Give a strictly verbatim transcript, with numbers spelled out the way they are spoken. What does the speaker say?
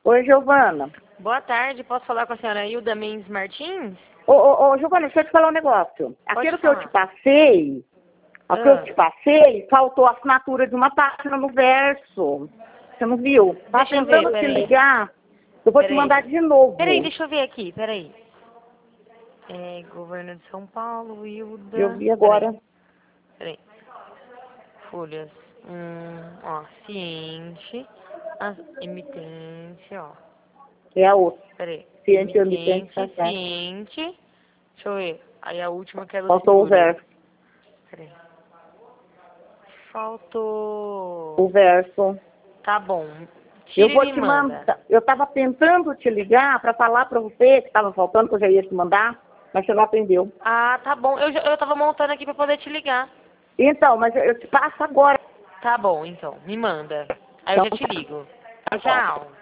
Oi, Giovana. Boa tarde, posso falar com a senhora Hilda Mendes Martins? Ô, ô, ô, Giovana, deixa eu te falar um negócio. Pode Aquilo que falar. eu te passei, Ah. aquilo que eu te passei, faltou a assinatura de uma página no verso. Você não viu? Tá Deixa eu ver, tentando te peraí. ligar. Eu vou te Peraí. mandar de novo. Peraí, deixa eu ver aqui, peraí. É, governo de São Paulo, Hilda... Eu vi agora. Peraí. peraí. Folhas. Hum, ó, ciente, a emitente, ó. É a outra. Peraí. Ciente, emitente, tá certo. ciente. Deixa eu ver. Aí a última que é do Faltou o seguro. verso. Peraí. Faltou... O verso. Tá bom. Tira Eu vou e me te manda. mandar. Eu estava tentando te ligar para falar para você que estava faltando, que eu já ia te mandar, mas você não atendeu. Ah, tá bom. Eu, já- eu tava montando aqui pra poder te ligar. Então, mas eu eu te passo agora. Tá bom, então. Me manda. Aí eu Então, já te tá. ligo. Tá bom. Tchau.